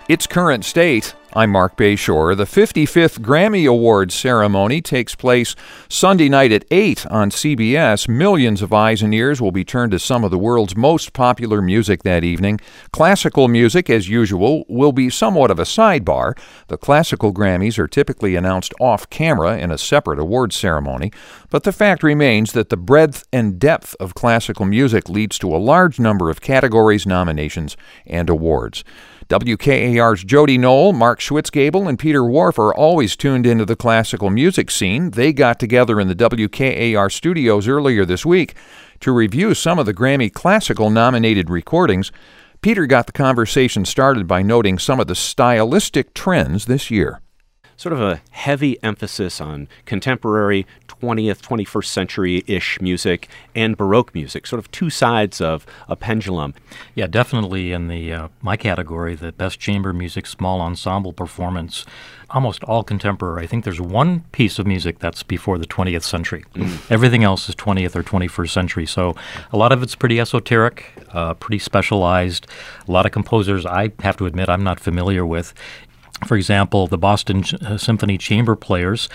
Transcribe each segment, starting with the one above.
Its current state. I'm Mark Bayshore. The 55th Grammy Awards ceremony takes place Sunday night at 8 on CBS. Millions of eyes and ears will be turned to some of the world's most popular music that evening. Classical music, as usual, will be somewhat of a sidebar. The classical Grammys are typically announced off-camera in a separate awards ceremony, but the fact remains that the breadth and depth of classical music leads to a large number of categories, nominations, and awards. WKAR's Jody Knoll, Mark Schwitzgable, and Peter Wharf are always tuned into the classical music scene. They got together in the WKAR studios earlier this week to review some of the Grammy classical nominated recordings. Peter got the conversation started by noting some of the stylistic trends this year. Sort of a heavy emphasis on contemporary 20th, 21st century-ish music and Baroque music, sort of two sides of a pendulum. Yeah, definitely in the my category, the best chamber music, small ensemble performance, almost all contemporary. I think there's one piece of music that's before the 20th century. Everything else is 20th or 21st century. So a lot of it's pretty esoteric, pretty specialized. A lot of composers I have to admit I'm not familiar with. For example, the Boston Symphony Chamber Players,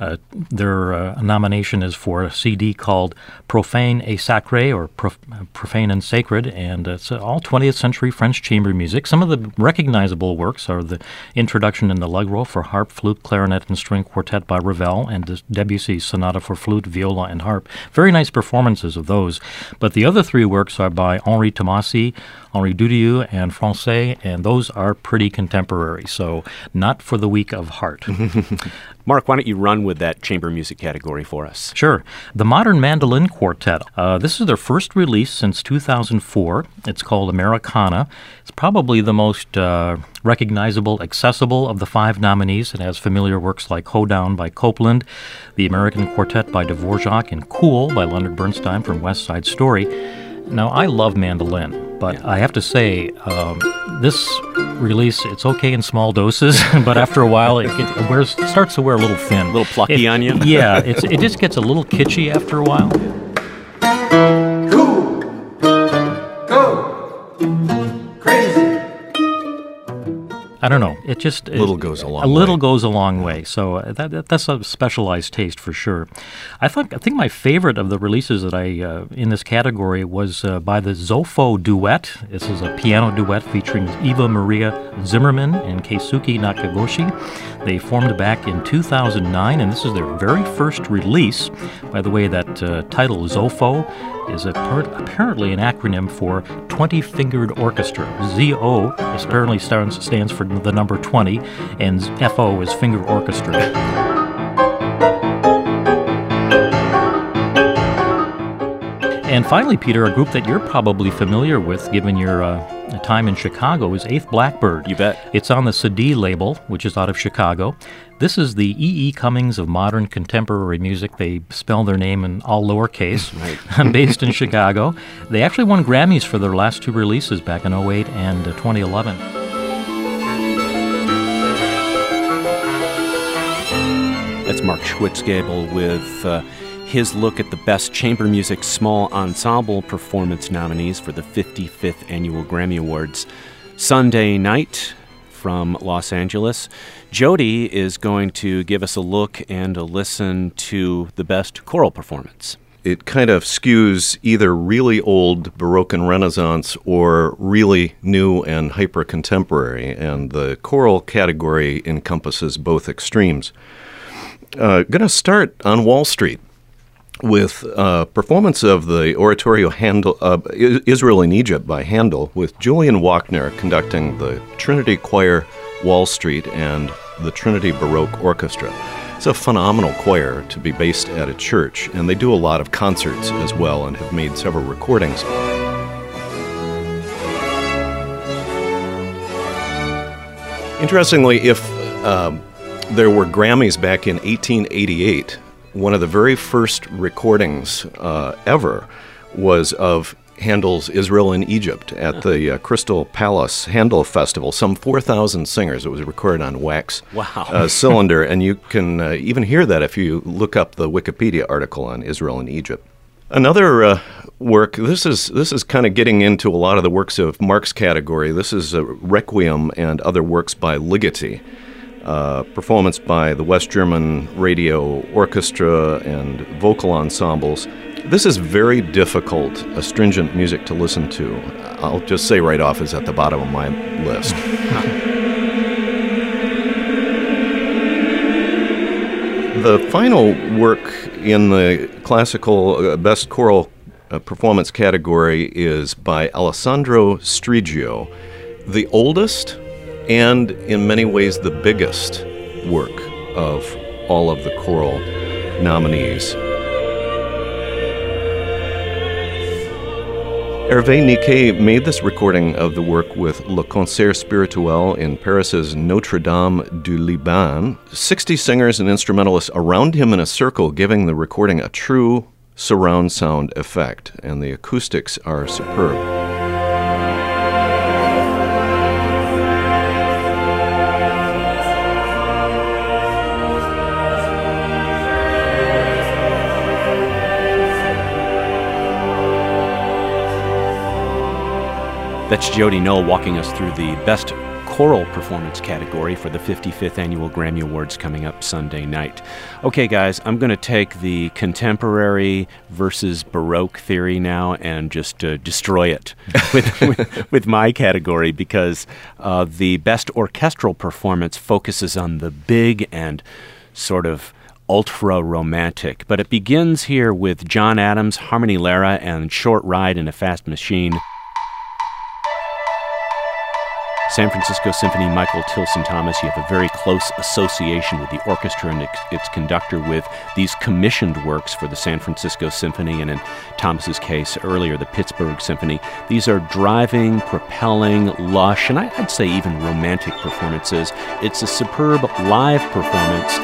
their nomination is for a CD called Profane et Sacré, or Profane and Sacred, and it's all 20th century French chamber music. Some of the recognizable works are the Introduction in Allegro for harp, flute, clarinet, and string quartet by Ravel, and Debussy's Sonata for flute, viola, and harp. Very nice performances of those. But the other three works are by Henri Tomasi, Henri Dutilleux, and Francais, and those are pretty contemporary, so not for the weak of heart. Mark, why don't you run with that chamber music category for us? Sure. The Modern Mandolin Quartet. This is their first release since 2004. It's called Americana. It's probably the most recognizable, accessible of the five nominees. It has familiar works like Hoedown by Copland, The American Quartet by Dvorak, and Cool by Leonard Bernstein from West Side Story. Now, I love mandolin, but I have to say, this release, it's okay in small doses, but after a while, it starts to wear a little thin. A little plucky on you? Yeah, it just gets a little kitschy after a while. Cool, go, crazy. I don't know. It just a little goes a long way. A little goes a long way. So that's a specialized taste for sure. I think my favorite of the releases that I in this category was by the Zofo Duet. This is a piano duet featuring Eva Maria Zimmerman and Keisuke Nakagoshi. They formed back in 2009, and this is their very first release. By the way, that title Zofo is apparently an acronym for 20-Fingered Orchestra. ZO apparently stands for the number 20, and FO is Finger Orchestra. And finally, Peter, a group that you're probably familiar with, given your time in Chicago, is Eighth Blackbird. You bet. It's on the Cedille label, which is out of Chicago. This is the E.E. Cummings of modern contemporary music. They spell their name in all lowercase. Right. Based in Chicago. They actually won Grammys for their last two releases back in 2008 and 2011. That's Mark Schwitzgable with his look at the Best Chamber Music Small Ensemble Performance nominees for the 55th Annual Grammy Awards. Sunday night from Los Angeles. Jody is going to give us a look and a listen to the Best Choral Performance. It kind of skews either really old Baroque and Renaissance or really new and hyper-contemporary, and the choral category encompasses both extremes. Going to start on Wall Street with a performance of the oratorio Israel in Egypt by Handel, with Julian Wachner conducting the Trinity Choir Wall Street and the Trinity Baroque Orchestra. It's a phenomenal choir to be based at a church, and they do a lot of concerts as well and have made several recordings. Interestingly, if there were Grammys back in 1888, one of the very first recordings ever was of Handel's Israel in Egypt at the Crystal Palace Handel Festival. Some 4,000 singers. It was recorded on wax cylinder, and you can even hear that if you look up the Wikipedia article on Israel in Egypt. Another work, this is kind of getting into a lot of the works of Mark's category. This is a Requiem and other works by Ligeti, performance by the West German Radio Orchestra and vocal ensembles. This is very difficult, astringent music to listen to. I'll just say right off, is at the bottom of my list. The final work in the classical best choral performance category is by Alessandro Striggio, the oldest and in many ways the biggest work of all of the choral nominees. Hervé Niquet made this recording of the work with Le Concert Spirituel in Paris's Notre-Dame du Liban. 60 singers and instrumentalists around him in a circle, giving the recording a true surround sound effect, and the acoustics are superb. That's Jody Knoll walking us through the Best Choral Performance category for the 55th Annual Grammy Awards coming up Sunday night. Okay, guys, I'm going to take the contemporary versus Baroque theory now and just destroy it with my category, because the Best Orchestral Performance focuses on the big and sort of ultra-romantic. But it begins here with John Adams, Harmony Lara, and Short Ride in a Fast Machine. San Francisco Symphony, Michael Tilson Thomas, you have a very close association with the orchestra and its conductor with these commissioned works for the San Francisco Symphony, and in Thomas's case earlier, the Pittsburgh Symphony. These are driving, propelling, lush, and I'd say even romantic performances. It's a superb live performance.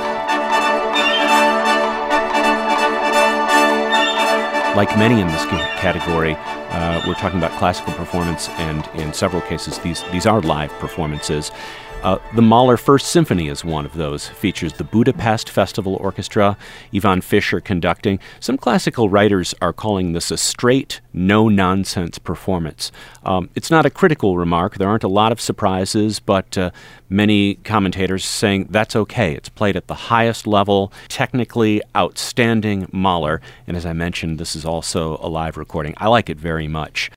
Like many in this category, we're talking about classical performance, and in several cases, these are live performances. The Mahler First Symphony is one of those. Features the Budapest Festival Orchestra, Ivan Fischer conducting. Some classical writers are calling this a straight, no-nonsense performance. It's not a critical remark. There aren't a lot of surprises, but many commentators saying that's okay. It's played at the highest level, technically outstanding Mahler. And as I mentioned, this is also a live recording. I like it very much.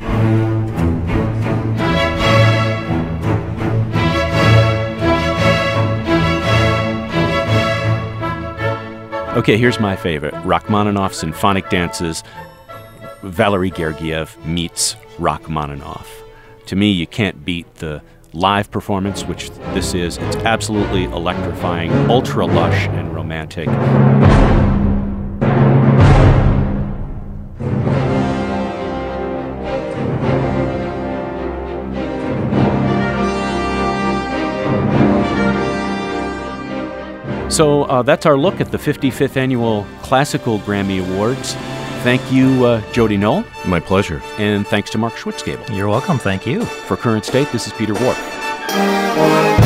Okay, here's my favorite. Rachmaninoff Symphonic Dances. Valery Gergiev meets Rachmaninoff. To me, you can't beat the live performance, which this is. It's absolutely electrifying, ultra lush and romantic. So that's our look at the 55th Annual Classical Grammy Awards. Thank you, Jody Knoll. My pleasure. And thanks to Mark Schwitzgebel. You're welcome. Thank you. For Current State, this is Peter Wharf.